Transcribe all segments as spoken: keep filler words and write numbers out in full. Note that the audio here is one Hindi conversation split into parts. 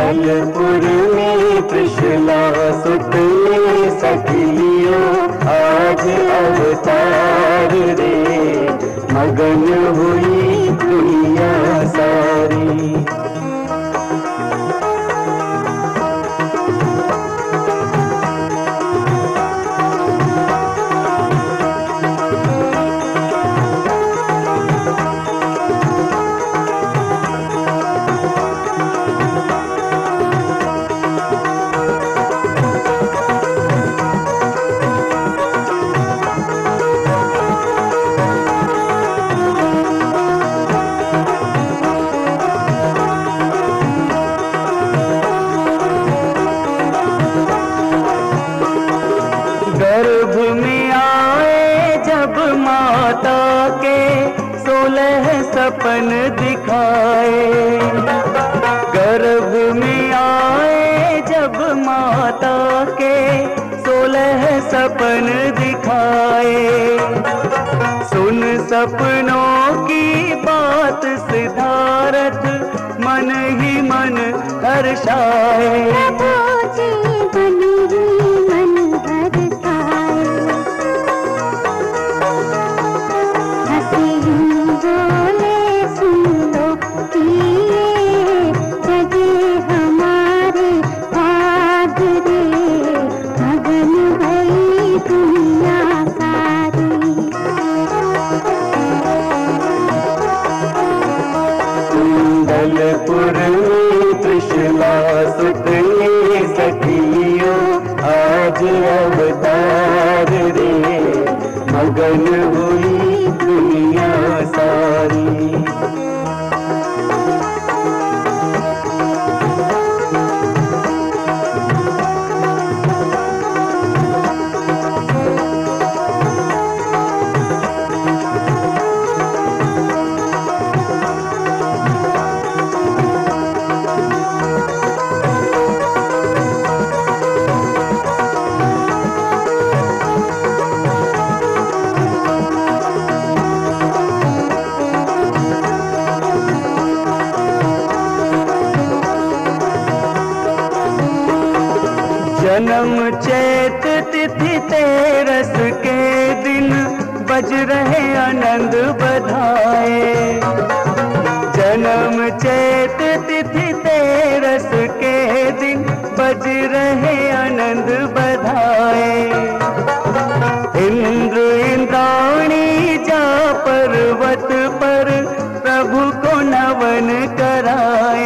कुंडलपुर में त्रिशूला सुतले सखियों आज अवतार रे, मगन हुई दुनिया सारी। गर्भ में आए जब माता के सोलह सपन दिखाए, गर्भ में आए जब माता के सोलह सपन दिखाए। सुन सपनों की बात सिद्धार्थ मन ही मन हर्षाए। कुंडलपुर में त्रिशूला सुतले सखियों आज अवतार रे, मगन हुई दुनिया सारी। जन्म चैत तिथि तेरस के दिन बज रहे आनंद बधाए। जन्म चैत तिथि तेरस के दिन बज रहे आनंद बधाए। इंद्र इंद्राणी जा पर्वत पर प्रभु को नवन कराए।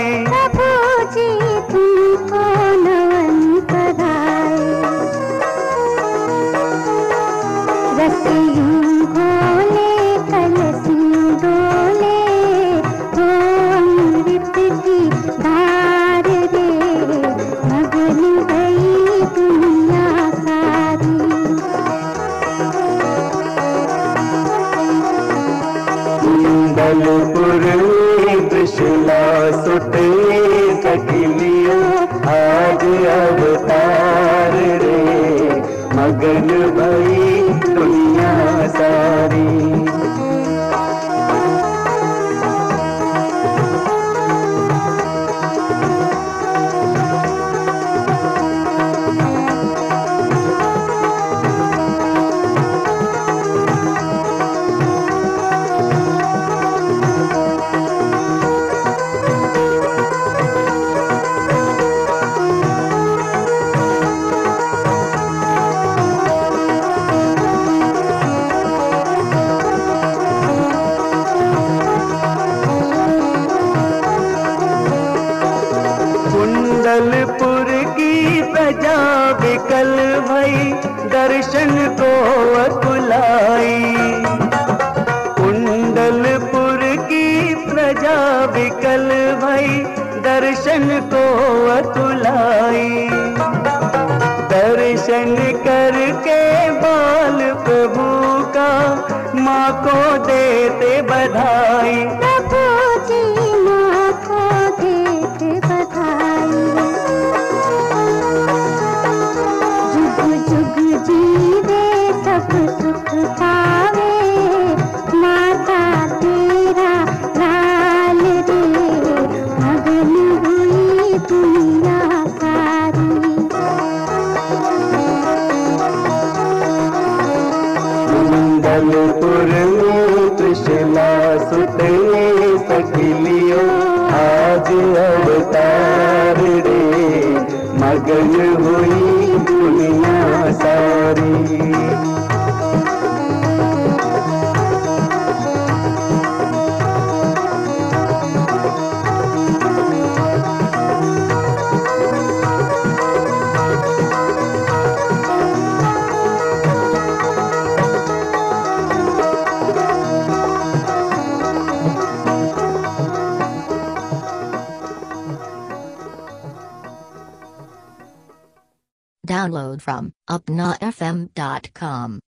कुंडलपुर में त्रिशूला सुतले सखियों आज अवतार रे, मगन भई दुनिया सारी। कुंडलपुर की प्रजा विकल भई दर्शन को अकुलाई। कुंडलपुर की प्रजा विकल भई दर्शन को अकुलाई। दर्शन करके बाल प्रभु का माँ को देते बधाई। तुम मगन हुई दुनिया सारी। Download from upna f m dot com.